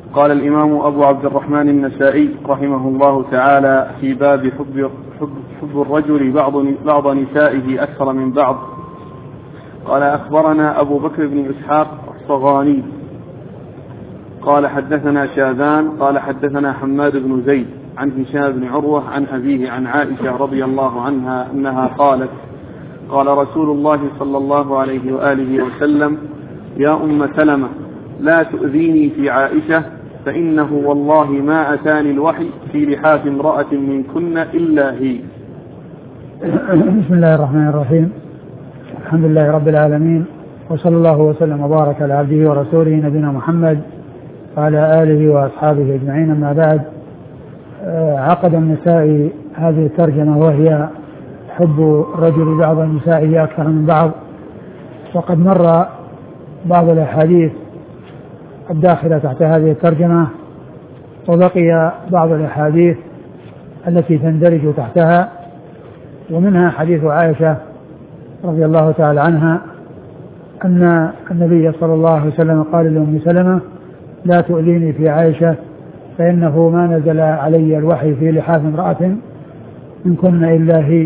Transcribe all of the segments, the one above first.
قال الإمام أبو عبد الرحمن النسائي رحمه الله تعالى في باب حب الرجل بعض نسائه أكثر من بعض. قال أخبرنا أبو بكر بن إسحاق الصغاني قال حدثنا شاذان قال حدثنا حماد بن زيد عن هشام بن عروة عن أبيه عن عائشة رضي الله عنها أنها قالت قال رسول الله صلى الله عليه وآله وسلم يا أم سلمة لا تؤذيني في عائشة فإنه والله ما أتاني الوحي في لحاف امرأة منكن إلا هي. بسم الله الرحمن الرحيم. الحمد لله رب العالمين، وصلى الله وسلم وبارك على عبده ورسوله نبينا محمد وعلى آله وأصحابه أجمعين. أما بعد، عقد النسائي هذه الترجمة وهي حب الرجل بعض نسائه أكثر من بعض، وقد مر بعض الأحاديث الداخلة تحت هذه الترجمة، وبقي بعض الأحاديث التي تندرج تحتها، ومنها حديث عائشة رضي الله تعالى عنها أن النبي صلى الله عليه وسلم قال لأم سلمة لا تؤذيني في عائشة فإنه ما نزل علي الوحي في لحاف امرأة منكن إلا هي.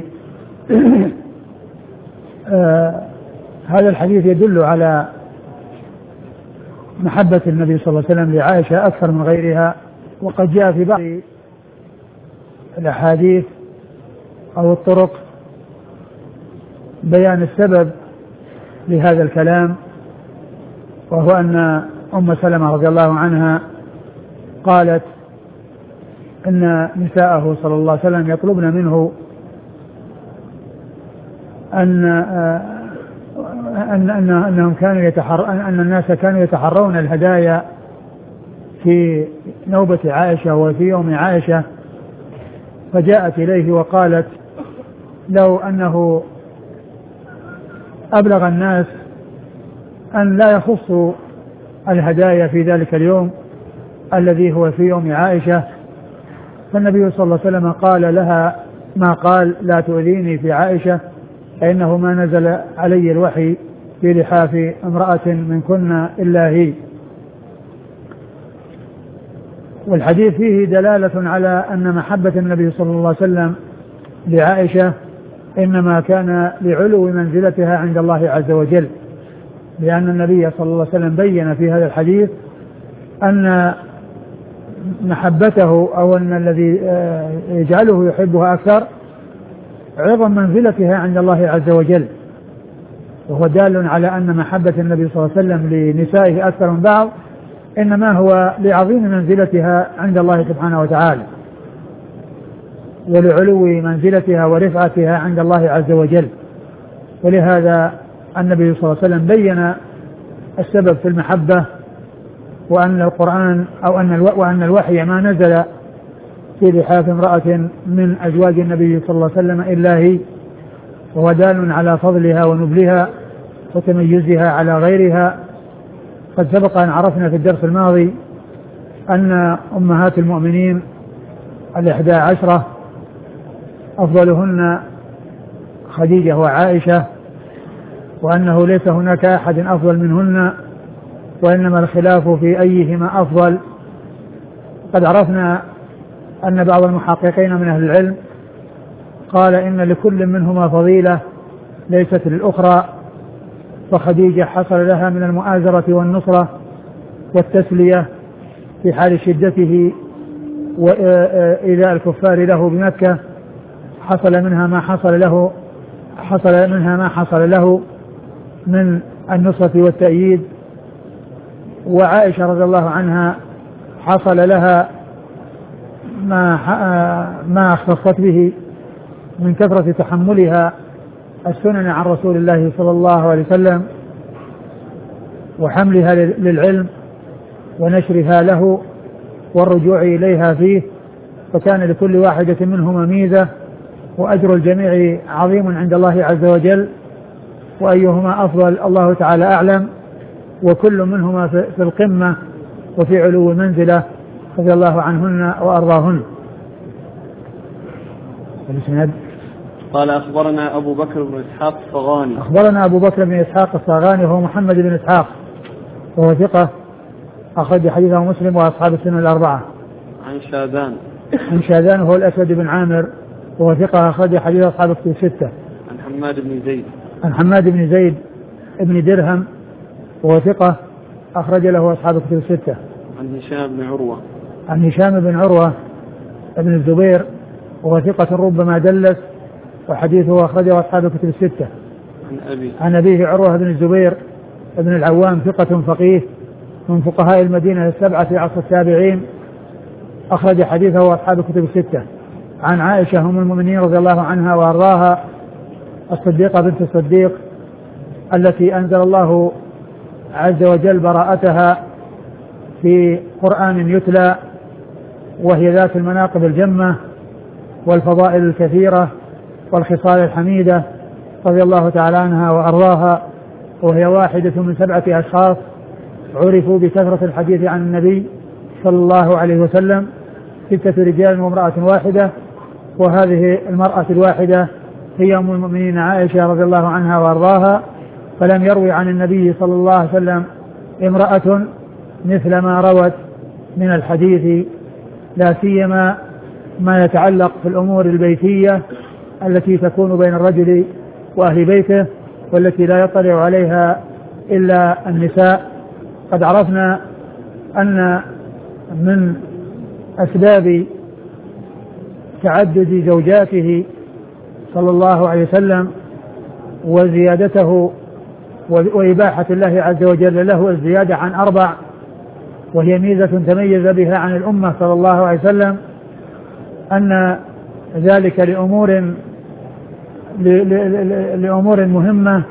هذا الحديث يدل على محبة النبي صلى الله عليه وسلم لعائشة أكثر من غيرها، وقد جاء في بعض الأحاديث أو الطرق بيان السبب لهذا الكلام، وهو أن أم سلمة رضي الله عنها قالت إن نساءه صلى الله عليه وسلم يطلبن منه أنهم كانوا أن الناس كانوا يتحرون الهدايا في نوبة عائشة وفي يوم عائشة، فجاءت إليه وقالت لو أنه أبلغ الناس أن لا يخصوا الهدايا في ذلك اليوم الذي هو في يوم عائشة. فالنبي صلى الله عليه وسلم قال لها ما قال لا تؤذيني في عائشة فإنه ما نزل علي الوحي في لحاف امرأة منكن إلا هي. والحديث فيه دلالة على أن محبة النبي صلى الله عليه وسلم لعائشة إنما كان لعلو منزلتها عند الله عز وجل، لأن النبي صلى الله عليه وسلم بين في هذا الحديث أن محبته أو أن الذي يجعله يحبها أكثر عظم منزلتها عند الله عز وجل، وهو دال على أن محبة النبي صلى الله عليه وسلم لنسائه أكثر من بعض إنما هو لعظيم منزلتها عند الله سبحانه وتعالى، ولعلو منزلتها ورفعتها عند الله عز وجل. ولهذا النبي صلى الله عليه وسلم بين السبب في المحبة، وأن القرآن وأن الوحي ما نزل في لحاف امرأة من أزواج النبي صلى الله عليه وسلم إلا هي، وهو دال على فضلها ونبلها وتميزها على غيرها. قد سبق أن عرفنا في الدرس الماضي أن أمهات المؤمنين 11 أفضلهن خديجة وعائشة، وأنه ليس هناك أحد أفضل منهن، وإنما الخلاف في أيهما أفضل. قد عرفنا أن بعض المحققين من أهل العلم قال إن لكل منهما فضيلة ليست للأخرى، فخديجة حصل لها من المؤازرة والنصرة والتسلية في حال شدته وإيذاء الكفار له بمكة، حصل منها ما حصل له من النصرة والتأييد. وعائشة رضي الله عنها حصل لها ما اختصت به من كثرة تحملها السنن عن رسول الله صلى الله عليه وسلم وحملها للعلم ونشرها له والرجوع إليها فيه، فكان لكل واحدة منهما ميزة، وأجر الجميع عظيم عند الله عز وجل، وأيهما أفضل الله تعالى أعلم، وكل منهما في القمة وفي علو منزلة رضي الله عنهن وأرضاهن. قال أخبرنا أبو بكر بن إسحاق الصغاني. أخبرنا أبو بكر بن إسحاق الصغاني وهو محمد بن إسحاق وهو ثقة أخرج حديثه مسلم وأصحاب السنن الأربعة. عن شاذان هو الأسود بن عامر وهو ثقة أخرج حديث أصحاب الكتب الستة. عن حماد بن زيد ابن درهم وهو ثقة أخرج له أصحاب الكتب الستة. عن هشام بن عروة ابن الزبير وهو ثقة ربما دلس وحديثه أخرجه أصحاب الكتب الستة. عن أبيه عروة بن الزبير ابن العوام ثقة فقيه من فقهاء المدينة السبعة في عصر التابعين أخرج حديثه أصحاب الكتب الستة. عن عائشة أم المؤمنين رضي الله عنها وأرضاها الصديقة بنت الصديق التي أنزل الله عز وجل براءتها في قرآن يتلى، وهي ذات المناقب الجمة والفضائل الكثيرة والخصال الحميدة رضي الله تعالى عنها وأرضاها، وهي واحدة من 7 أشخاص عرفوا بكثرة الحديث عن النبي صلى الله عليه وسلم، 6 رجال وامرأة واحدة، وهذه المرأة الواحدة هي أم المؤمنين عائشة رضي الله عنها وأرضاها، فلم يروي عن النبي صلى الله عليه وسلم امرأة مثل ما روت من الحديث، لا سيما ما يتعلق في الأمور البيتية التي تكون بين الرجل وأهل بيته والتي لا يطلع عليها إلا النساء. قد عرفنا أن من أسباب تعدد زوجاته صلى الله عليه وسلم وزيادته وإباحة الله عز وجل له الزيادة عن 4، وهي ميزة تميز بها عن الأمة صلى الله عليه وسلم، أن ذلك لأمور مهمة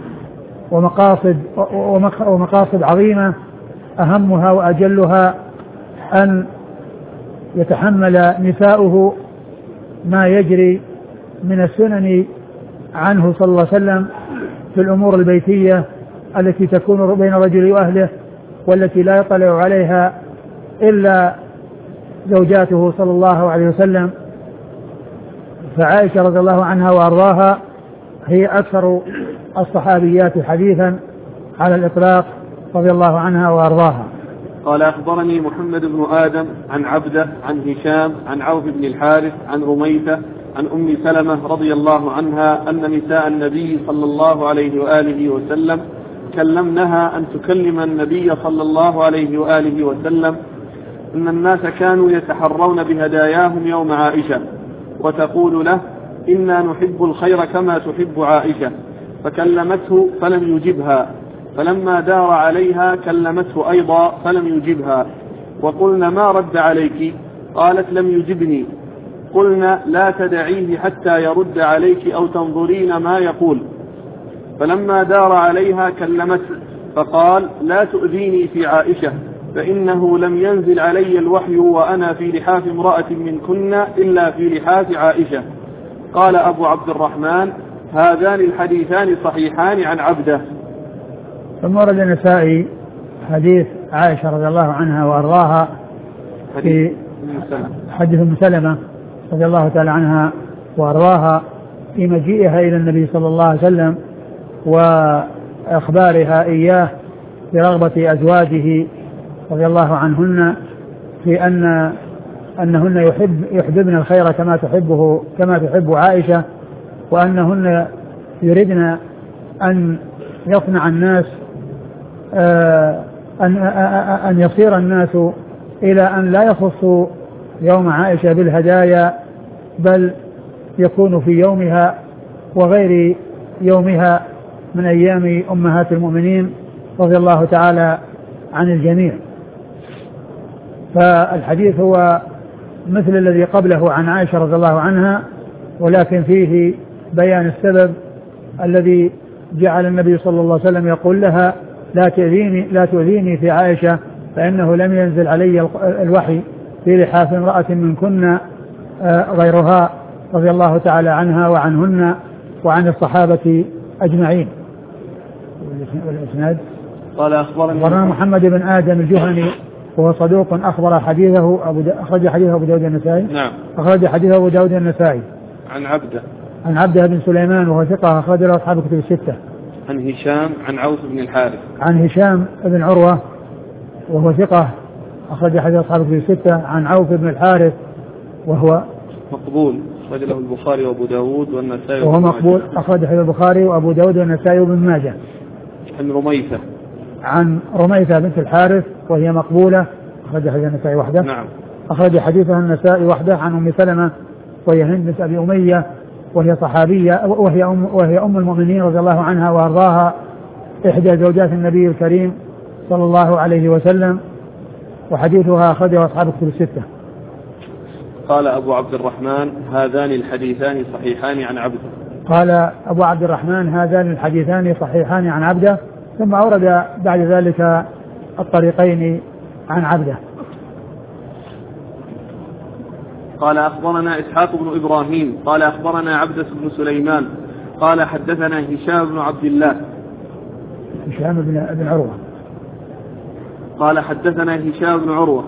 ومقاصد عظيمة، أهمها وأجلها أن يتحمل نساؤه ما يجري من السنن عنه صلى الله عليه وسلم في الأمور البيتية التي تكون بين الرجل وأهله والتي لا يطلع عليها إلا زوجاته صلى الله عليه وسلم. فعائشة رضي الله عنها وأرضاها هي أكثر الصحابيات حديثا على الإطلاق رضي الله عنها وأرضاها. قال أخبرني محمد بن آدم عن عبده عن هشام عن عوف بن الحارث عن رميثة عن أم سلمة رضي الله عنها أن نساء النبي صلى الله عليه وآله وسلم كلمنها أن تكلم النبي صلى الله عليه وآله وسلم أن الناس كانوا يتحرون بهداياهم يوم عائشة، وتقول له إنا نحب الخير كما تحب عائشة، فكلمته فلم يجبها، فلما دار عليها كلمته أيضا فلم يجبها، وقلنا ما رد عليك؟ قالت لم يجبني. قلنا لا تدعيه حتى يرد عليك أو تنظرين ما يقول. فلما دار عليها كلمته فقال لا تؤذيني في عائشة، فإنه لم ينزل علي الوحي وأنا في لحاف امرأة منكن إلا في لحاف عائشة. قال أبو عبد الرحمن هذان الحديثان صحيحان عن عبده. ثم ورد النسائي حديث عائشة رضي الله عنها وأرضاها في حديث أم سلمة رضي الله تعالى عنها وأرضاها في مجيئها إلى النبي صلى الله عليه وسلم وإخبارها إياه برغبة أزواجه رضي الله عنهن في أنهن يحببن الخير كما تحب عائشة، وأنهن يردن أن يصنع الناس أن يصير الناس إلى أن لا يخصوا يوم عائشة بالهدايا، بل يكون في يومها وغير يومها من أيام أمهات المؤمنين رضي الله تعالى عن الجميع. فالحديث هو مثل الذي قبله عن عائشة رضي الله عنها، ولكن فيه بيان السبب الذي جعل النبي صلى الله عليه وسلم يقول لها لا تؤذيني في عائشة، فإنه لم ينزل علي الوحي في لحاف امرأة منكن غيرها رضي الله تعالى عنها وعنهن وعن الصحابة أجمعين. والإسناد قال أخبرنا محمد بن آدم الجهني وهو صدوق أخرج حديثه أبو داود النسائي. نعم. أخرج حديثه أبو داود النسائي. عن عبده بن سليمان وهو ثقة أخرج له أصحاب الكتب الستة. عن هشام عن عوف بن الحارث. عن هشام بن عروة وهو ثقة أخرج حديث أصحاب الكتب الستة. عن عوف بن الحارث وهو مقبول، أخرج له البخاري وأبو داود والنسائي. وهو مقبول، أخرج حديث البخاري وأبو داود والنسائي وابن ماجه. عن رميثة بنت الحارث وهي مقبولة، أخرج حديث النسائي وحده. نعم. أخرج حديثها النسائي وحده. عن أم سلمة وهي هند بنت أبي أمية وهي صحابية وهي أم المؤمنين رضي الله عنها وأرضاها، إحدى زوجات النبي الكريم صلى الله عليه وسلم، وحديثها أخرجه أصحاب الكتب الستة. قال أبو عبد الرحمن هذان الحديثان صحيحان عن عبده. قال أبو عبد الرحمن هذان الحديثان صحيحان عن عبده، ثم أورد بعد ذلك الطريقين عن عبده. قال أخبرنا إسحاق بن إبراهيم قال أخبرنا عبدة بن سليمان قال حدثنا هشام بن عبد الله. هشام بن عروة. قال حدثنا هشام بن عروة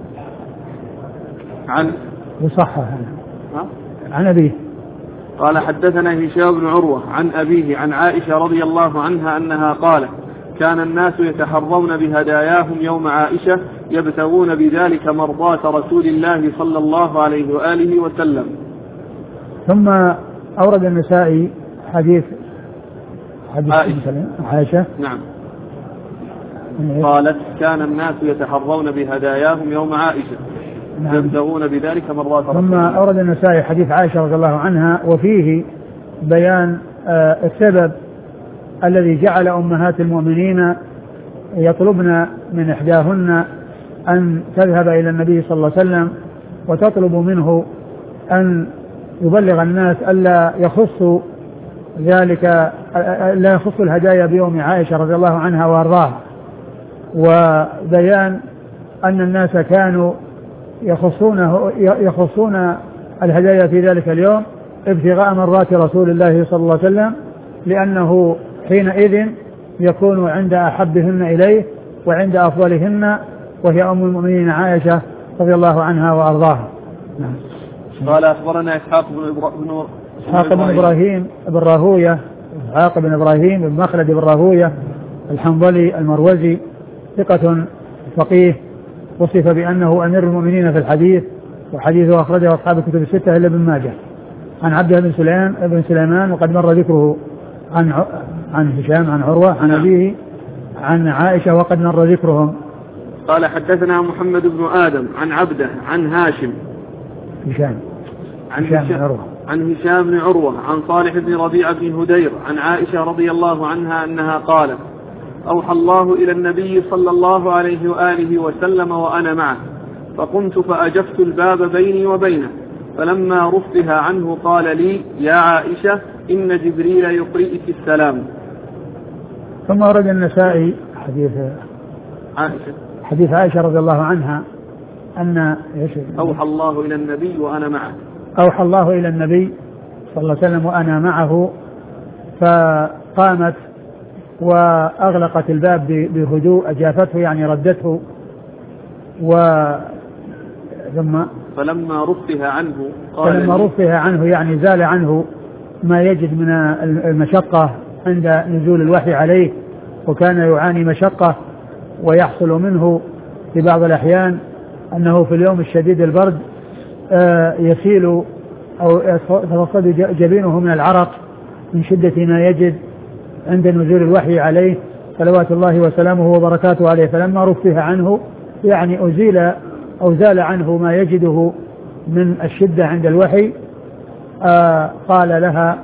عن وصحح عن أبيه. قال حدثنا هشام بن عروة عن أبيه عن عائشة رضي الله عنها أنها قالت: كان الناس يتحرون بهداياهم يوم عائشة يبتغون بذلك مرضاة رسول الله صلى الله عليه وآله وسلم. ثم أورد النسائي حديث عائشة. نعم. قالت: كان الناس يتحرون بهداياهم يوم عائشة يبتغون بذلك مرضاة رسول الله. ثم أورد النسائي حديث عائشة رضي الله عنها، وفيه بيان السبب الذي جعل أمهات المؤمنين يطلبن من إحداهن أن تذهب إلى النبي صلى الله عليه وسلم وتطلب منه أن يبلغ الناس ألا يخصوا ذلك، لا يخص الهدايا بيوم عائشة رضي الله عنها وأرضاها، وبيان أن الناس كانوا يخصون الهدايا في ذلك اليوم ابتغاء مرضات رسول الله صلى الله عليه وسلم، لأنه حينئذ يكون عند أحبهن إليه وعند أفضلهن، وهي أم المؤمنين عائشة رضي الله عنها وأرضاها. قال أخبرنا إسحاق بن إبراهيم بن راهوية، إسحاق بن إبراهيم بن مخلد بن راهوية الحنظلي المروزي، ثقة فقيه، وصف بأنه أمير المؤمنين في الحديث، وحديثه أخرجه أصحاب الكتب الستة إلا ابن ماجه. عن عبده بن سليمان وقد مر ذكره. عن هشام عن عروة عن أبيه عن عائشة وقد مر ذكرهم. قال حدثنا محمد بن آدم عن عبده عن هاشم عن هشام بن عروة عن صالح بن ربيعة بن هدير عن عائشة رضي الله عنها أنها قالت: أوحى الله إلى النبي صلى الله عليه وآله وسلم وأنا معه، فقمت فأجفت الباب بيني وبينه، فلما رفعها عنه قال لي: يا عائشة إن جبريل يقرئك السلام. ثم ورد النسائي حديث عائشة رضي الله عنها أن أوحى الله إلى النبي وأنا معه. أوحى الله إلى النبي صلى الله عليه وسلم وأنا معه، فقامت وأغلقت الباب بهدوء، أجافته يعني ردته، فلما رفعها عنه يعني زال عنه ما يجد من المشقة عند نزول الوحي عليه، وكان يعاني مشقة ويحصل منه في بعض الأحيان أنه في اليوم الشديد البرد يسيل أو يتصد جبينه من العرق من شدة ما يجد عند نزول الوحي عليه صلوات الله وسلامه وبركاته عليه. فلما رفع عنه يعني أزيل أو زال عنه ما يجده من الشدة عند الوحي، قال لها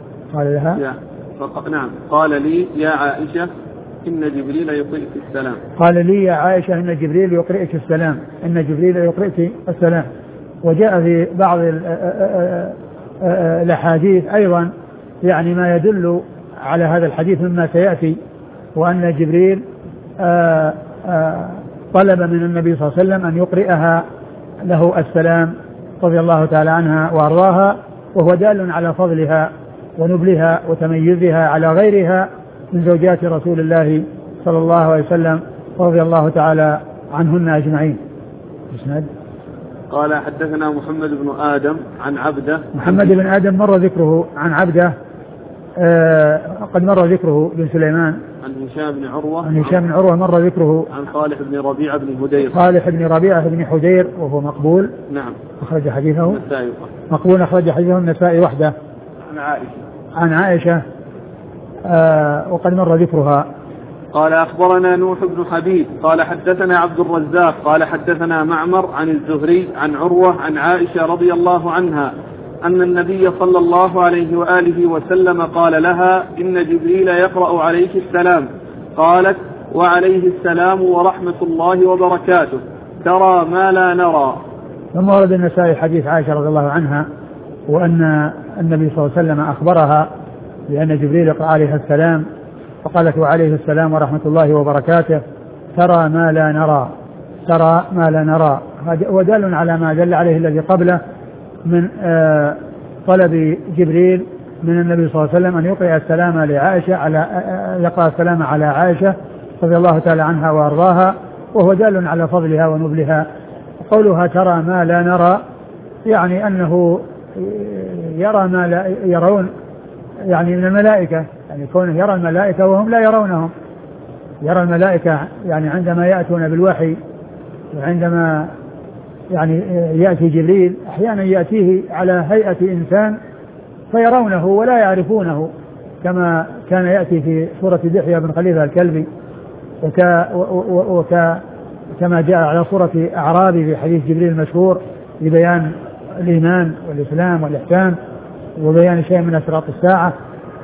نعم، قال لي: يا عائشة إن جبريل يقرئك السلام. قال لي: يا عائشة إن جبريل يقرئك السلام، إن جبريل يقرئك السلام. وجاء في بعض الأحاديث أيضا يعني ما يدل على هذا الحديث مما سيأتي، وأن جبريل طلب من النبي صلى الله عليه وسلم أن يقرئها له السلام رضي الله تعالى عنها وأرضاها، وهو دال على فضلها ونبلها وتميزها على غيرها من زوجات رسول الله صلى الله عليه وسلم رضي الله تعالى عنهن أجمعين. قال حدثنا محمد بن آدم عن عبده. محمد بن آدم مر ذكره. عن عبده قد مر ذكره بن سليمان عن هشام بن عروة. عن هشام بن عروة مر ذكره. عن صالح بن ربيعة بن هدير. صالح بن ربيعة بن هدير وهو مقبول. نعم. أخرج حديثه النسائي. مقبول أخرج حديثه النسائي وحده. عن عائشة. عن عائشة وقد مر ذكرها. قال أخبرنا نوح بن حبيب قال حدثنا عبد الرزاق قال حدثنا معمر عن الزهري عن عروة عن عائشة رضي الله عنها أن النبي صلى الله عليه وآله وسلم قال لها إن جبريل يقرأ عليك السلام. قالت وعليه السلام ورحمة الله وبركاته ترى ما لا نرى. ثم ورد النسائي حديث عائشة رضي الله عنها وأن النبي صلى الله عليه وسلم أخبرها بأن جبريل يقرأ عليه السلام فقالت وعليه السلام ورحمة الله وبركاته ترى ما لا نرى. ترى ما لا نرى هذا ودال على ما دل عليه الذي قبله من طلب جبريل من النبي صلى الله عليه وسلم أن يقرأ السلام لعائشة يقرأ السلام على عائشة رضي الله تعالى عنها وأرضاها وهو دال على فضلها ونبلها. قولها ترى ما لا نرى يعني أنه يرى ما لا يرون يعني من الملائكة يعني كونه يرى الملائكة وهم لا يرونهم. يرى الملائكة يعني عندما يأتون بالوحي وعندما يعني يأتي جبريل أحيانا يأتيه على هيئة إنسان فيرونه ولا يعرفونه كما كان يأتي في سورة دحية بن خليفة الكلبي كما جاء على صورة أعرابي في حديث جبريل المشهور لبيان الإيمان والإسلام والإحسان وبيان شيء من أشراط الساعة.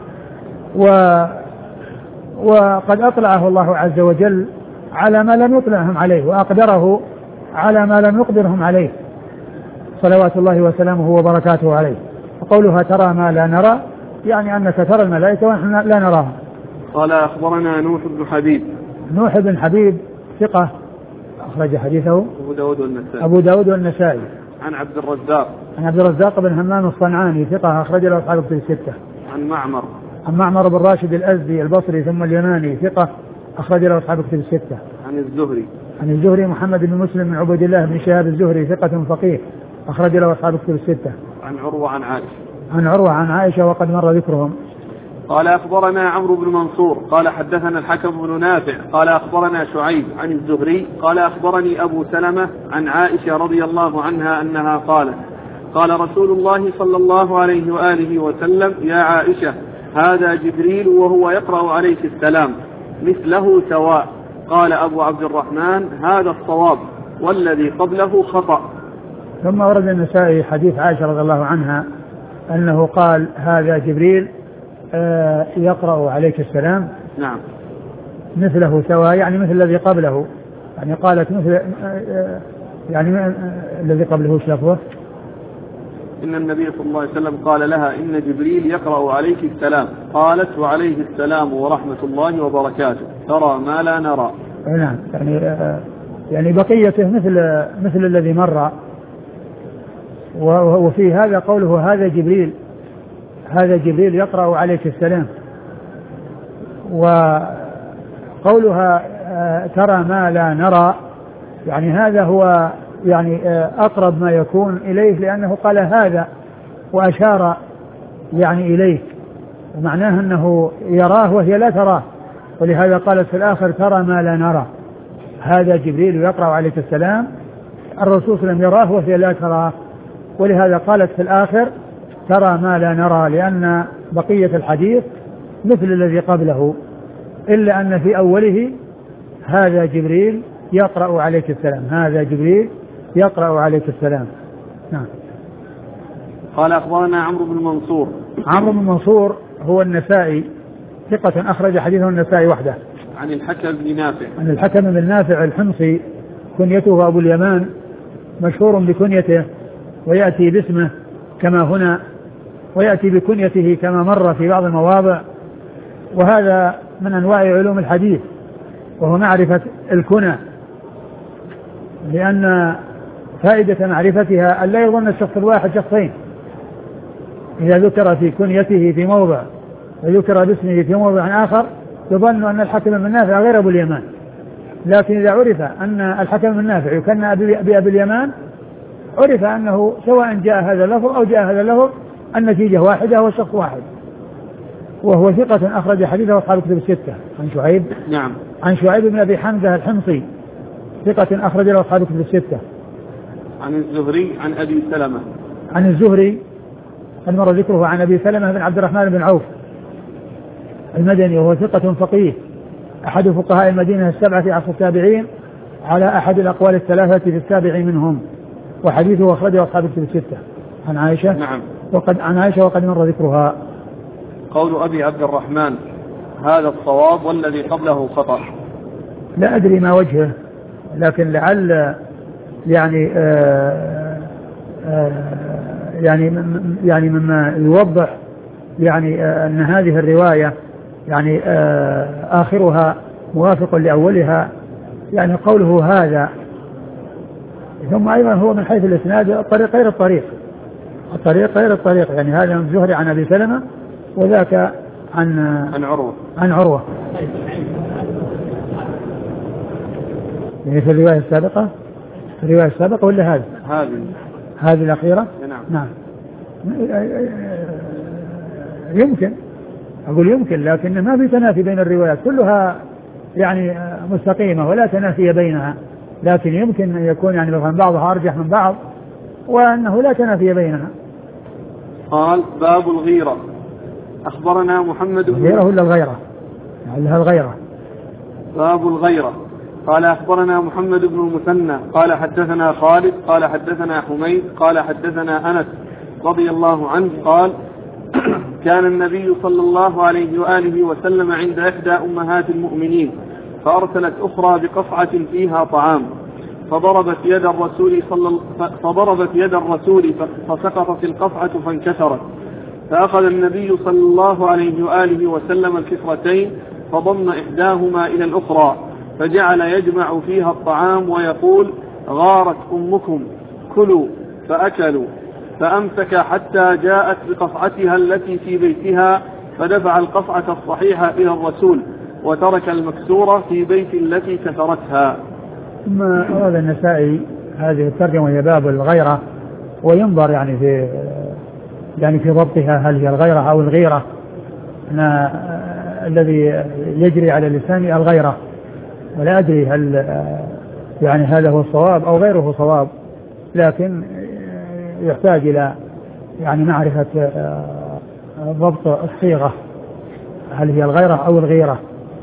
وقد أطلعه الله عز وجل على ما لم يطلعهم عليه وأقدره على ما لم يقدرهم عليه صلوات الله وسلامه وبركاته عليه. وقولها ترى ما لا نرى يعني أنك ترى الملائكة ونحن لا نراهم. قال أخبرنا نوح بن حبيب. نوح بن حبيب ثقة أخرج حديثه أبو داود والنسائي. عن عبد الرزاق. عن عبد الرزاق بن همام الصنعاني ثقة أخرج له أصحاب الكتب الستة. عن معمر. عن معمر بن راشد الأزدي البصري ثم اليماني ثقة أخرج له أصحاب الكتب الستة. عن الزهري. عن الزهري محمد بن مسلم بن عبد الله بن شهاب الزهري ثقة فقيه أخرج له أصحاب الكتب الستة. عن عروة عن عائشة. عن عروة عن عائشة وقد مر ذكرهم. قال أخبرنا عمرو بن منصور قال حدثنا الحكم بن نافع قال أخبرنا شعيب عن الزهري قال أخبرني أبو سلمة عن عائشة رضي الله عنها أنها قالت قال رسول الله صلى الله عليه وآله وسلم يا عائشة هذا جبريل وهو يقرأ عليك السلام مثله سواء. قال أبو عبد الرحمن هذا الصواب والذي قبله خطأ. ثم ورد النسائي حديث عائشة رضي الله عنها أنه قال هذا جبريل يقرأ عليك السلام. نعم. مثله سواء يعني مثل الذي قبله يعني قالت مثل يعني الذي قبله وش لفظه؟ إن النبي صلى الله عليه وسلم قال لها إن جبريل يقرأ عليك السلام. قالت وعليه السلام ورحمة الله وبركاته ترى ما لا نرى. نعم يعني بقيته مثل الذي مر. وفي هذا قوله هذا جبريل يقرأ عليك السلام. وقولها ترى ما لا نرى يعني هذا هو يعني أقرب ما يكون إليه لأنه قال هذا وأشار يعني إليه ومعناه أنه يراه وهي لا تراه ولهذا قالت في الآخر ترى ما لا نرى. هذا جبريل يقرأ عليك السلام الرسول صلى الله عليه وسلم يراه وهي لا تراه ولهذا قالت في الآخر ترى ما لا نرى لأن بقية الحديث مثل الذي قبله إلا أن في أوله هذا جبريل يقرأ عليك السلام. هذا جبريل يقرأ عليك السلام. نعم. قال أخبرنا عمرو بن منصور. عمرو بن منصور هو النسائي ثقة أخرج حديثه النسائي وحده. عن الحكم بن نافع. عن الحكم بن نافع الحمصي كنيته أبو اليمان مشهور بكنيته ويأتي باسمه كما هنا ويأتي بكنيته كما مر في بعض المواضع وهذا من أنواع علوم الحديث وهو معرفة الكنى لأن فائدة معرفتها أن لا يظن الشخص الواحد شخصين. إذا ذكر في كنيته في موضع وذكر باسمه في موضع آخر يظن أن الحكم بن نافع غير أبو اليمان لكن إذا عرف أن الحكم بن نافع يكنى بأبي اليمان عرف أنه سواء جاء هذا اللفظ أو جاء هذا اللفظ النتيجة واحدة والشخص واحد. وهو ثقة أخرج حديثه أصحاب الكتب الستة. عن شعيب نعم. عن شعيب بن أبي حمزة الحمصي ثقة أخرج له أصحاب الكتب الستة. عن الزهري عن أبي سلمة. عن الزهري المر ذكره عن أبي سلمة بن عبد الرحمن بن عوف المدني وهو ثقة فقيه أحد فقهاء المدينة السبعة في عصر التابعين على أحد الأقوال الثلاثة في السابع منهم، وحديثه أخرجه أصحاب الكتب الستة. عن عائشة. نعم. عن عائشة وقد مر ذكرها. قول أبي عبد الرحمن هذا الصواب والذي قبله خطأ. لا أدري ما وجهه، لكن لعل يعني مما يوضح أن هذه الرواية آخرها موافق لأولها، قوله هذا. ثم أيضا هو من حيث الإسناد الطريق غير الطريق، هذا من الزهري عن أبي سلمة وذاك عن عروة. في الرواية السابقة ولا هذه الأخيرة؟ نعم. يمكن أقول يمكن، لكن ما في تنافي بين الروايات، كلها مستقيمة ولا تنافي بينها، لكن يمكن أن يكون مثلا بعضها أرجح من بعض وأنه لا تنافي بينها. قال باب الغيرة. أخبرنا محمد بن الغيرة ولا الغيرة؟ الغيرة. باب الغيرة. قال أخبرنا محمد بن المثنى قال حدثنا خالد قال حدثنا حميد قال حدثنا أنس رضي الله عنه قال كان النبي صلى الله عليه وآله وسلم عند إحدى أمهات المؤمنين فأرسلت أخرى بقصعة فيها طعام فضربت يد الرسول فسقطت القصعة فانكسرت، فأخذ النبي صلى الله عليه وآله وسلم الكسرتين فضم إحداهما إلى الأخرى فجعل يجمع فيها الطعام ويقول غارت أمكم كلوا، فأكلوا، فأمسك حتى جاءت بقصعتها التي في بيتها فدفع القصعة الصحيحة إلى الرسول وترك المكسورة في بيت التي كسرتها. ثم أراد النسائي هذه الترجمة وهي باب الغيرة، وينظر في ضبطها هل هي الغيرة أو الغيرة. الذي يجري على لساني الغيرة، ولا أدري هل هذا هو الصواب أو غيره صواب، لكن يحتاج إلى معرفة ضبط الصيغة هل هي الغيرة أو الغيرة.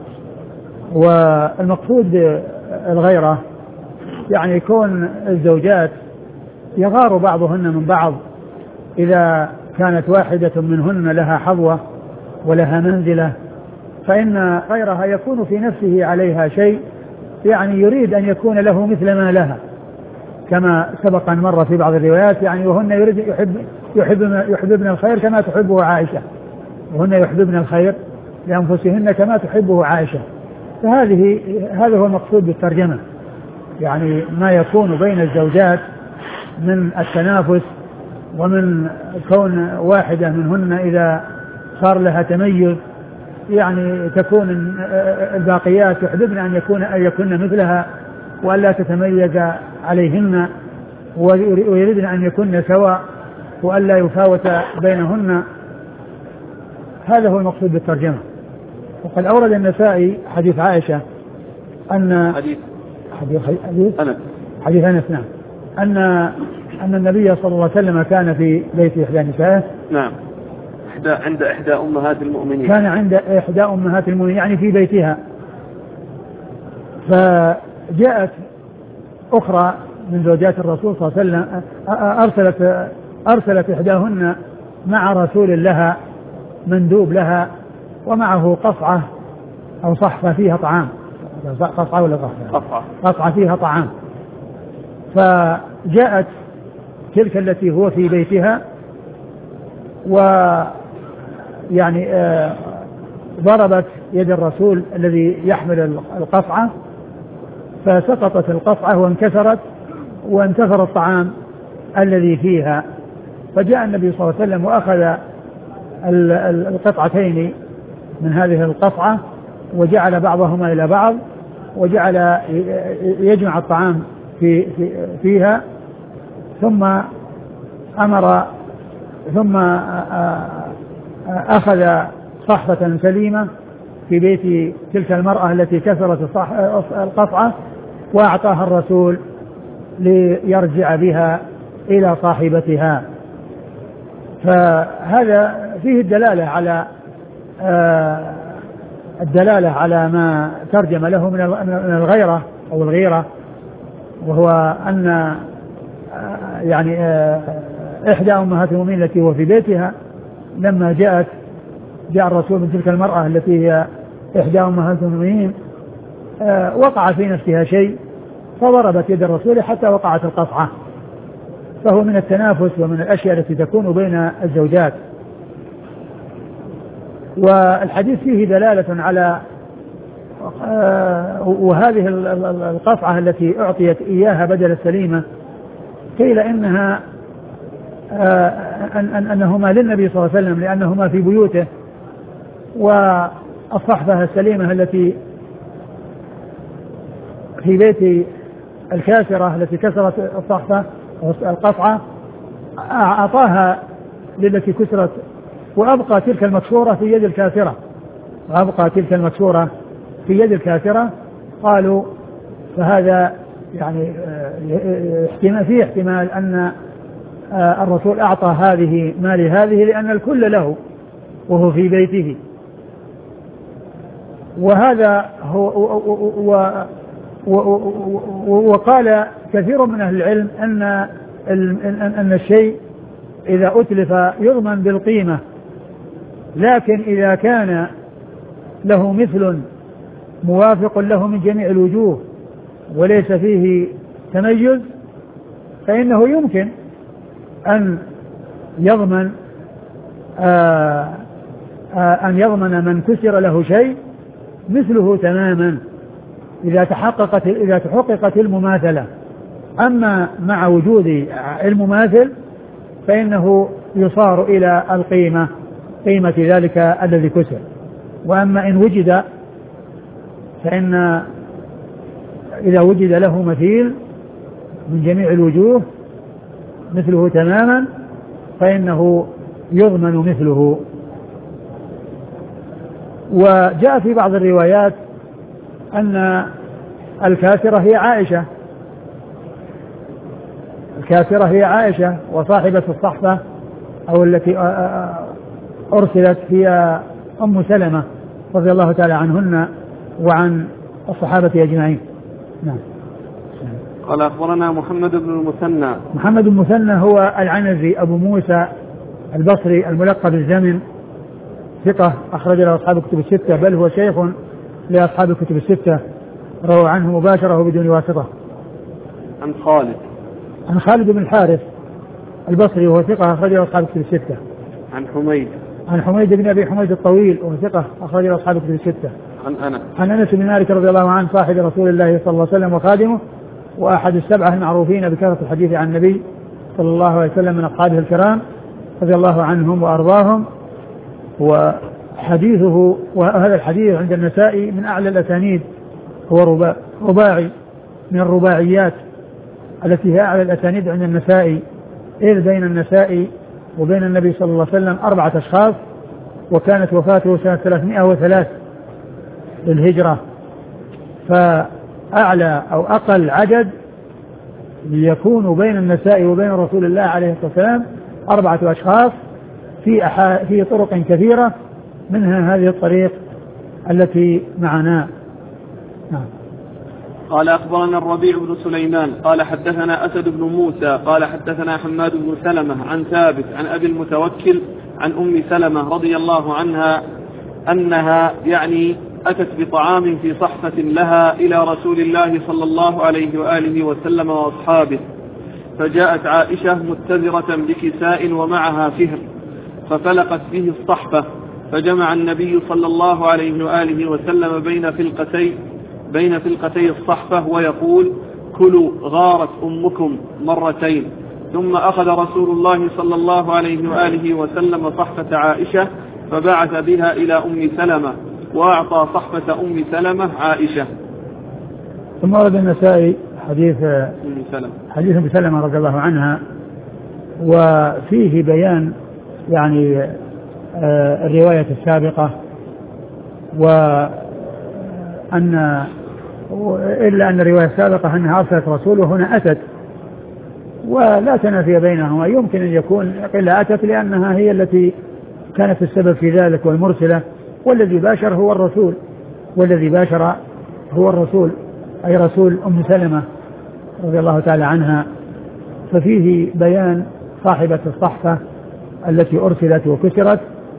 والمقصود الغيرة كون الزوجات يغار بعضهن من بعض إذا كانت واحدة منهن لها حظوة ولها منزلة، فإن غيرها يكون في نفسه عليها شيء يريد أن يكون له مثل ما لها، كما سبق أن مر في بعض الروايات وهن يحببن الخير كما تحبه عائشة، وهن يحببن الخير لأنفسهن كما تحبه عائشة. هذا هو المقصود بالترجمة، ما يكون بين الزوجات من التنافس، ومن كون واحدة منهن إذا صار لها تميز تكون الباقيات يحببن أن يكون مثلها وألا تتميز عليهن، ويريدن أن يكون سواء وألا يفاوت بينهن. هذا هو المقصود بالترجمة. وقد أورد النسائي حديث عائشة حديث أنس نعم، أن النبي صلى الله عليه وسلم كان في بيت إحدى نسائه. نعم. عند إحدى أمهات المؤمنين. كان عند إحدى أمهات المؤمنين في بيتها، فجاءت أخرى من زوجات الرسول صلى الله عليه وسلم أرسلت إحداهن مع رسول لها مندوب لها ومعه قصعة أو صحفة فيها طعام، قصعة ولا قصعة فيها طعام. فجاءت تلك التي هو في بيتها ضربت يد الرسول الذي يحمل القصعة فسقطت القصعة وانكسرت وانتثر الطعام الذي فيها، فجاء النبي صلى الله عليه وسلم وأخذ القطعتين من هذه القصعة وجعل بعضهما إلى بعض وجعل يجمع الطعام فيها، ثم أخذ صحفة سليمة في بيت تلك المرأة التي كسرت القصعة، وأعطاها الرسول ليرجع بها إلى صاحبتها. فهذا فيه الدلالة على ما ترجم له من الغيرة أو الغيرة، وهو أن يعني إحدى أمهات المؤمنين التي هو في بيتها لما جاء الرسول من تلك المرأة التي هي إحدى أمهات المؤمنين وقع في نفسها شيء فضربت يد الرسول حتى وقعت القصعة، فهو من التنافس ومن الأشياء التي تكون بين الزوجات. والحديث فيه دلالة على وهذه القصعة التي أعطيت إياها بدل السليمة قيل إنها أنهما للنبي صلى الله عليه وسلم لأنهما في بيوته، والصحفة السليمة التي في بيت الكاسرة التي كسرت الصحفة القصعة أعطاها للتي كسرت وأبقى تلك المكسورة في يد الكاسرة. قالوا فهذا يعني فيه احتمال أن الرسول أعطى هذه ما لهذه لأن الكل له وهو في بيته. وهذا هو وقال كثير من أهل العلم أن الشيء إذا أتلف يضمن بالقيمة، لكن إذا كان له مثل موافق له من جميع الوجوه وليس فيه تميز فإنه يمكن أن يضمن من كسر له شيء مثله تماما إذا تحققت المماثلة. أما مع وجود المماثل فإنه يصار إلى قيمة ذلك الذي كسر. وأما إن وجد فإن إذا وجد له مثيل من جميع الوجوه مثله تماما فإنه يضمن مثله. وجاء في بعض الروايات أن الكاسرة هي عائشة وصاحبة الصحفة أو التي أرسلت هي أم سلمة رضي الله تعالى عنهن وعن الصحابة أجمعين. نعم. قال أخبرنا محمد بن المثنى هو العنزي أبو موسى البصري الملقب الزمن، ثقة أخرج له أصحاب الكتب الستة، بل هو شيخ لأصحاب الكتب الستة، روى عنه مباشرة بدون واسطة. عن خالد بن الحارث البصري وهو ثقة أخرج له أصحاب الكتب الستة. عن حميد بن أبي حميد الطويل وهو ثقة أخرج له أصحاب الكتب الستة. عن أنس بن مالك رضي الله عنه صاحب رسول الله صلى الله عليه وسلم وخادمه وأحد السبعة المعروفين بكثرة الحديث عن النبي صلى الله عليه وسلم من أصحابه الكرام رضي الله عنهم وأرضاهم. وحديثه وهذا الحديث عند النسائي من أعلى الأسانيد، هو رباعي من الرباعيات التي هي أعلى الأسانيد عند النسائي، إذ بين النسائي وبين النبي صلى الله عليه وسلم 4 أشخاص، وكانت وفاته سنة 303 للهجرة، فأعلى أو أقل عدد ليكون بين النسائي وبين رسول الله عليه الصلاة والسلام 4 أشخاص في طرق كثيرة، منها هذه الطريق التي معنا. نعم. قال أخبرنا الربيع بن سليمان قال حدثنا أسد بن موسى قال حدثنا حماد بن سلمة عن ثابت عن أبي المتوكل عن أم سلمة رضي الله عنها أنها يعني أتت بطعام في صحفة لها إلى رسول الله صلى الله عليه وآله وسلم وأصحابه، فجاءت عائشة متذرة بكساء ومعها فهر ففلقت به الصحفة، فجمع النبي صلى الله عليه وآله وسلم بين فلقتي الصحفة ويقول: كلوا غارت أمكم مرتين. ثم أخذ رسول الله صلى الله عليه وآله وسلم صحفة عائشة فبعث بها إلى أم سلمة وأعطى صحفة أم سلمة عائشة. ثم ورد النسائي حديث أم سلمة رضي الله عنها، وفيه بيان يعني الرواية السابقة، إلا أن الرواية السابقة أنها أرسلت رسول وهنا أتت، ولا تنافي بينهما. يمكن أن يكون قيل أتت لأنها هي التي كانت السبب في ذلك والمرسلة، والذي باشر هو الرسول، والذي باشر هو الرسول أي رسول أم سلمة رضي الله تعالى عنها. ففيه بيان صاحبة الصحفة التي أرسلت وكسرت،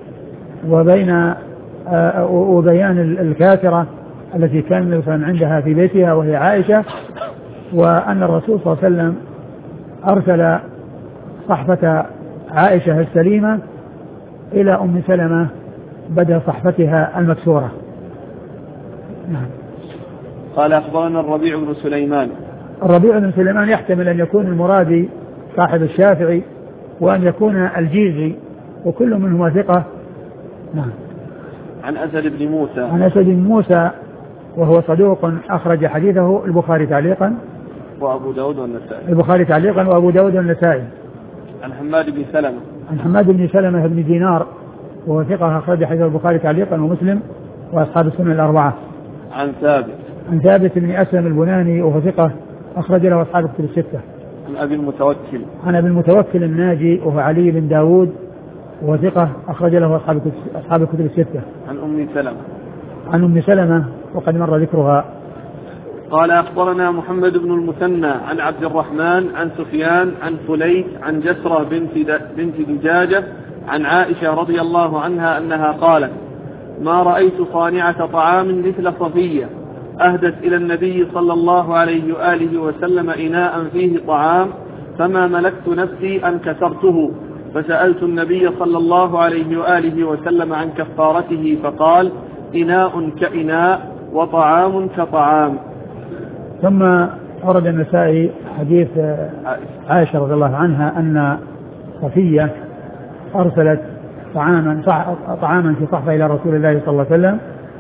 وبيان الكافرة التي كان الإنسان عندها في بيتها وهي عائشة، وأن الرسول صلى الله عليه وسلم أرسل صحفة عائشة السليمة إلى أم سلمة بدل صحفتها المكسورة. نعم. قال أخبرنا الربيع بن سليمان. الربيع بن سليمان يحتمل أن يكون المرادي صاحب الشافعي، وأن يكون الجيزي، وكل منهما ثقة. نعم. عن أسد بن موسى. عن أسد بن موسى وهو صدوق أخرج حديثه البخاري تعليقا وأبو داود والنسائي. البخاري تعليقا وأبو داود والنسائي. عن حماد بن سلمة. عن حماد بن سلمة بن دينار وهو ثقة أخرج حديث البخاري تعليقا ومسلم وأصحاب السنن الأربعة. عن ثابت. عن ثابت بن أسلم البناني وهو ثقة أخرج له أصحاب الكتب الستة. عن أبي المتوكل. عن أبي المتوكل الناجي وهو علي بن داود وهو ثقة أخرج له أصحاب الكتب الستة. عن أم سلمة. عن أم سلمة وقد مر ذكرها. قال أخبرنا محمد بن المثنى عن عبد الرحمن عن سفيان عن فليت عن جسرة بنت دجاجة عن عائشة رضي الله عنها أنها قالت: ما رأيت صانعة طعام مثل صفية أهدت إلى النبي صلى الله عليه وآله وسلم إناء فيه طعام، فما ملكت نفسي أن كسرته، فسألت النبي صلى الله عليه وآله وسلم عن كفارته فقال: إناء كإناء وطعام كطعام. ثم أورد النسائي حديث عائشة رضي الله عنها أن صفية أرسلت طعاما في صحفة إلى رسول الله صلى الله عليه وسلم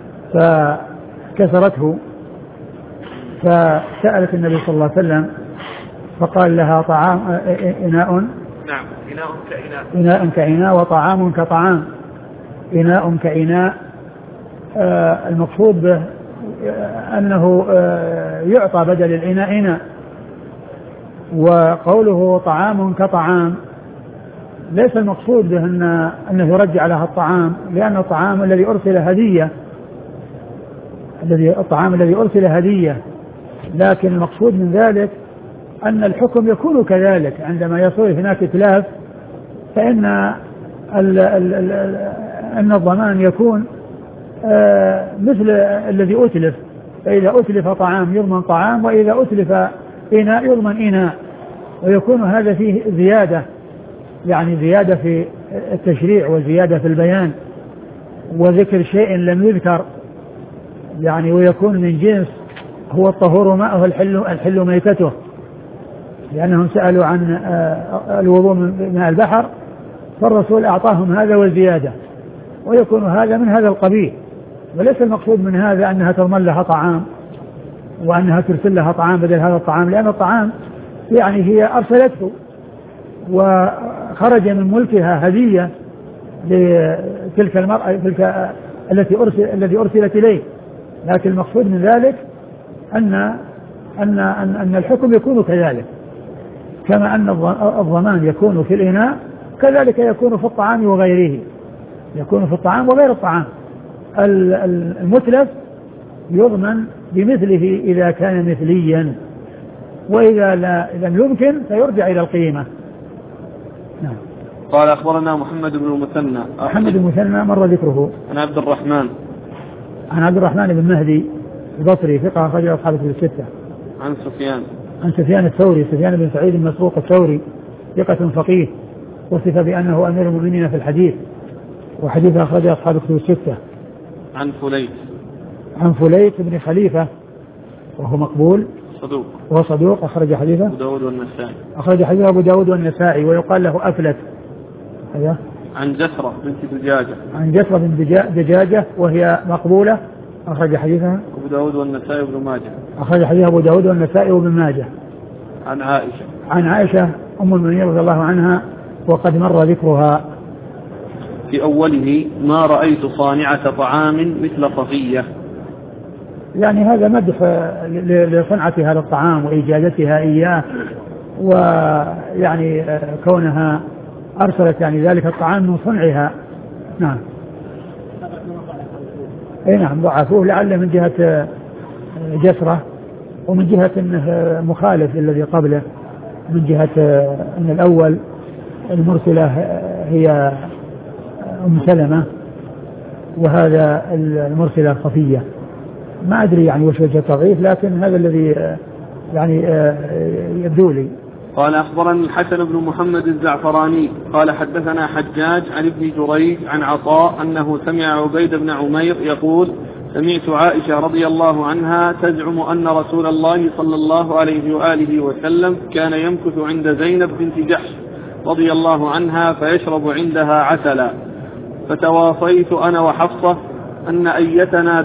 فكسرته، فسألت النبي صلى الله عليه وسلم فقال لها طعام إناء. نعم. إناء كإناء. إناء كإناء وطعام كطعام. إناء كإناء المقصود به أنه يعطى بدل الإناء إناء، وقوله طعام كطعام ليس المقصود به أنه يرجع لها الطعام، لأن الطعام الذي أرسل هدية، الطعام الذي أرسل هدية، لكن المقصود من ذلك أن الحكم يكون كذلك عندما يصير هناك إتلاف، فإن أن الضمان يكون مثل الذي أتلف، فإذا أتلف طعام يضمن طعام، وإذا أتلف إناء يضمن إناء، ويكون هذا فيه زيادة، يعني زيادة في التشريع وزيادة في البيان وذكر شيء لم يذكر، يعني ويكون من جنس هو الطهور ماءه الحل ميتته، لأنهم سألوا عن الوضوء من ماء البحر فالرسول أعطاهم هذا والزيادة، ويكون هذا من هذا القبيل. وليس المقصود من هذا أنها تضمن لها طعام وأنها ترسل لها طعام بدل هذا الطعام، لأن الطعام يعني هي أرسلته وخرج من ملكها هدية لتلك المرأة التي أرسلت إليه، لكن المقصود من ذلك أن الحكم يكون كذلك، كما أن الضمان يكون في الإناء كذلك يكون في الطعام وغيره، يكون في الطعام وغير الطعام. المتلف يضمن بمثله إذا كان مثليا، وإذا لم يمكن فيرجع إلى القيمة. نعم. قال أخبرنا محمد بن المثنى. محمد بن المثنى مر ذكره. عن عبد الرحمن. عن عبد الرحمن بن مهدي البصري ثقة أخرج أصحاب الكتب الستة. عن سفيان. عن سفيان الثوري، سفيان بن سعيد المسروق الثوري ثقة فقيه، وصف بأنه أمير المؤمنين في الحديث، وحديث أخرج أصحاب الكتب الستة. عن فليت. عن فليت بن خليفة وهو مقبول صدوق، وهو صدوق أخرج حديثه أبو داود والنسائي. أخرج حديثه أبو داود والنسائي، ويقال له أفلت. أيوه. عن جسرة بنت دجاجة. عن جسرة بنت دجاجة وهي مقبولة أخرج حديثها أبو داود والنسائي وابن ماجه. أخرج حديث أبو داود والنسائي وابن ماجه. عن عائشة. عن عائشة أم المؤمنين رضي الله عنها وقد مر ذكرها. في أوله ما رأيت صانعة طعام مثل صفية. يعني هذا مدح لصنعتها للطعام وإيجادتها إياه، ويعني كونها أرسلت يعني ذلك الطعام من صنعها. نعم. أي نعم ضعفوه لعل من جهة جسرة، ومن جهة أنه مخالف الذي قبله، من جهة أن الأول المرسلة هي أم سلمة وهذا المرسلة صفية. ما أدري يعني وش وجه التضعيف، لكن هذا الذي يعني يبدو لي. قال أخبرني الحسن بن محمد الزعفراني قال حدثنا حجاج عن ابن جريج عن عطاء أنه سمع عبيد بن عمير يقول سمعت عائشة رضي الله عنها تزعم أن رسول الله صلى الله عليه وآله وسلم كان يمكث عند زينب بنت جحش رضي الله عنها فيشرب عندها عسلا، فتواصيت أنا وحفصة أن أيتنا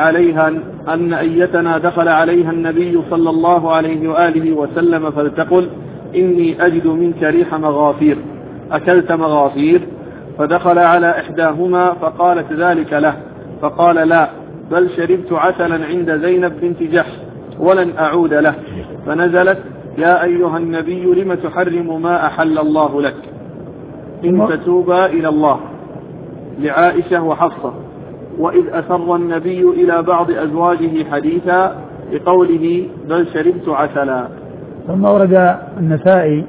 دخل عليها النبي صلى الله عليه وآله وسلم فلتقل إني أجد منك ريح مغافير، أكلت مغافير؟ فدخل على إحداهما فقالت ذلك له، فقال لا، بل شربت عسلا عند زينب بنت جحش ولن أعود له. فنزلت يا أيها النبي لم تحرم ما أحل الله لك إن تتوبا إلى الله، لعائشة وحفصة. وإذ أسر النبي إلى بعض أزواجه حديثا بقوله بل شربت عسلا. ثم ورد النسائي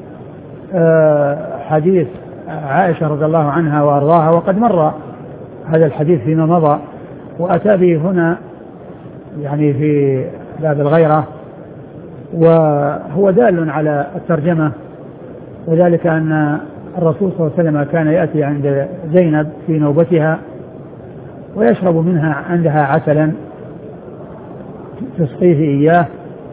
حديث عائشة رضي الله عنها وأرضاها، وقد مر هذا الحديث فيما مضى، وأتى به هنا يعني في باب الغيرة، وهو دال على الترجمة، وذلك أن الرسول صلى الله عليه وسلم كان يأتي عند زينب في نوبتها ويشرب منها عندها عسلا تسقيه إياه،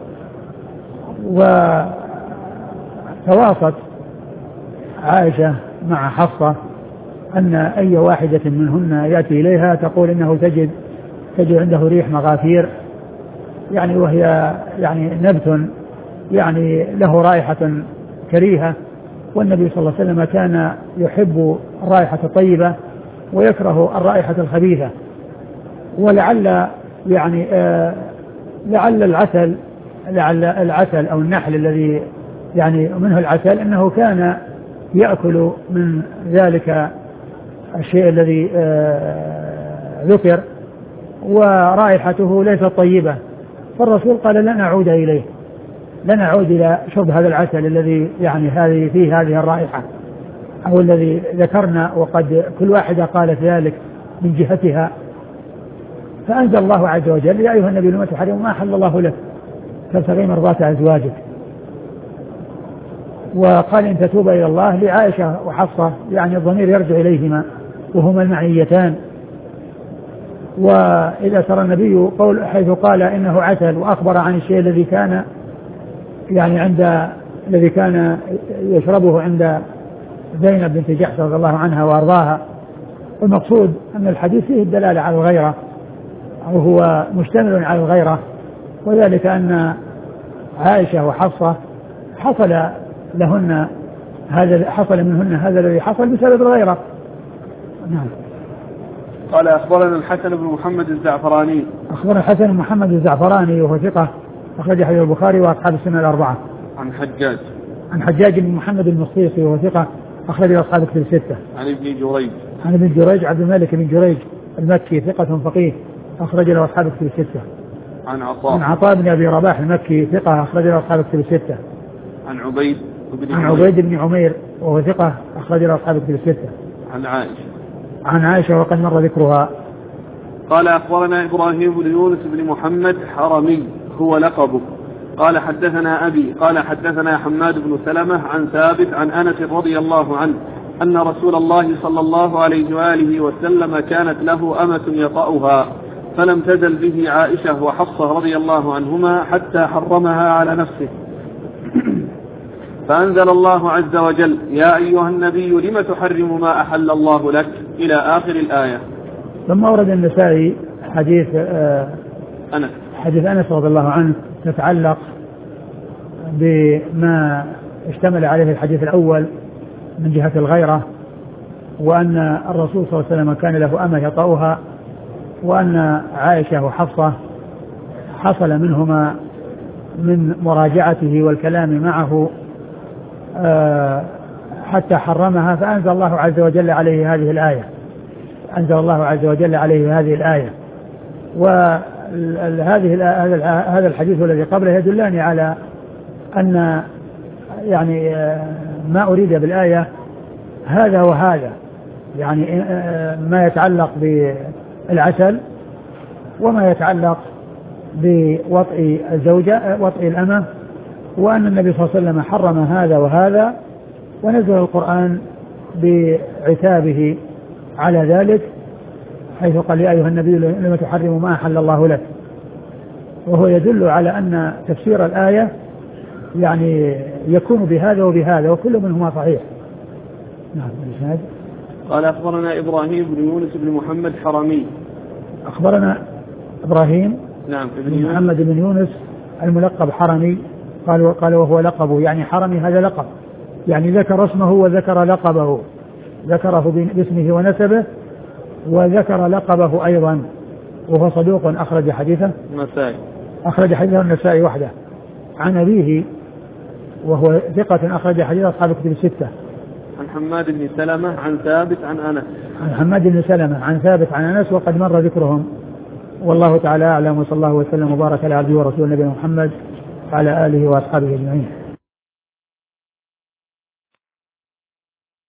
وتواصت عائشة مع حفصة أن أي واحدة منهن يأتي إليها تقول إنه تجد عنده ريح مغافير، يعني وهي يعني نبت يعني له رائحة كريهة، والنبي صلى الله عليه وسلم كان يحب الرائحة الطيبة ويكره الرائحة الخبيثة. ولعل يعني لعل العسل أو النحل الذي يعني منه العسل أنه كان يأكل من ذلك الشيء الذي ذكر ورائحته ليست طيبة، فالرسول قال لن أعود إلى شرب هذا العسل الذي يعني هذه فيه هذه الرائحة أو الذي ذكرنا، وقد كل واحدة قالت ذلك من جهتها. فأنزل الله عز وجل يا أيها النبي لم تحرم ما أحل الله لك تبتغي مرضات أزواجك، وقال إن تتوب إلى الله لعائشة وحفصة، يعني الضمير يرجع إليهما وهما المعنيتان. وإذا سر النبي حيث قال إنه عسل وأخبر عن الشيء الذي كان يعني الذي كان يشربه عند زينب بنت جحش رضي الله عنها وأرضاها. والمقصود أن الحديث فيه الدلالة على الغيرة، أو هو مشتمل على الغيرة، وذلك أن عائشة وحفصة حصل منهن هذا الذي حصل بسبب الغيرة. نعم. قال أخبرنا الحسن بن محمد الزعفراني. أخبرنا الحسن بن محمد الزعفراني وهو ثقة أخرج حديث البخاري وأصحاب السنة الأربعة. عن حجاج بن محمد المصيصي وهو ثقة أخرج أصحاب الكتب الستة. عن ابن جريج عبد الملك بن جريج المكي ثقة فقيه أخرج له أصحاب الكتب الستة. عن عطاء بن أبي رباح المكي ثقة أخرج له أصحاب الكتب الستة. عن عبيد بن عمير وهو ثقة أخرج له أصحاب الكتب الستة. عن عائشة وقد مر ذكرها. قال أخبرنا إبراهيم بن يونس بن محمد حرمي هو لقبه قال حدثنا أبي قال حدثنا حماد بن سلمة عن ثابت عن أنس رضي الله عنه أن رسول الله صلى الله عليه وآله وسلم كانت له أمة يطأها، فلم تزل به عائشة وحفصة رضي الله عنهما حتى حرمها على نفسه، فأنزل الله عز وجل يا أيها النبي لم تحرم ما أحل الله لك إلى آخر الآية. ثم أورد النسائي حديث أنس رضي الله عنه تتعلق بما اشتمل عليه الحديث الأول من جهة الغيرة، وأن الرسول صلى الله عليه وسلم كان له أمة يطأها، وأن عائشة وحفصة حصل منهما من مراجعته والكلام معه حتى حرمها، فأنزل الله عز وجل عليه هذه الآية. أنزل الله عز وجل عليه هذه الآية. هذا الحديث الذي قبله يدلني على أن يعني ما أريد بالآية هذا وهذا، يعني ما يتعلق بالعسل وما يتعلق بوطئ الزوجة وطئ الأمة، وأن النبي صلى الله عليه وسلم حرم هذا وهذا، ونزل القرآن بعتابه على ذلك، حيث قال يا أيها النبي لما تحرم ما أحل الله لك. وهو يدل على أن تفسير الآية يعني يكون بهذا وبهذا، وكل منهما صحيح. نعم. قال أخبرنا إبراهيم بن يونس بن محمد حرمي. أخبرنا إبراهيم نعم بن محمد بن يونس الملقب حرمي. قال وهو لقبه، يعني حرمي هذا لقب، يعني ذكر اسمه وذكر لقبه، ذكره باسمه ونسبه وذكر لقبه أيضا. وهو صدوق أخرج حديثه النسائي، أخرج حديثه النسائي وحده. عن أبيه وهو ثقة أخرج حديث أصحاب الكتب الستة. عن حماد بن سلمة عن ثابت عن أنس. عن حماد بن سلمة عن ثابت عن أنس، وقد مر ذكرهم. والله تعالى أعلم، وصلى الله وسلم وبارك على عبده ورسوله نبينا محمد وعلى آله وأصحابه أجمعين.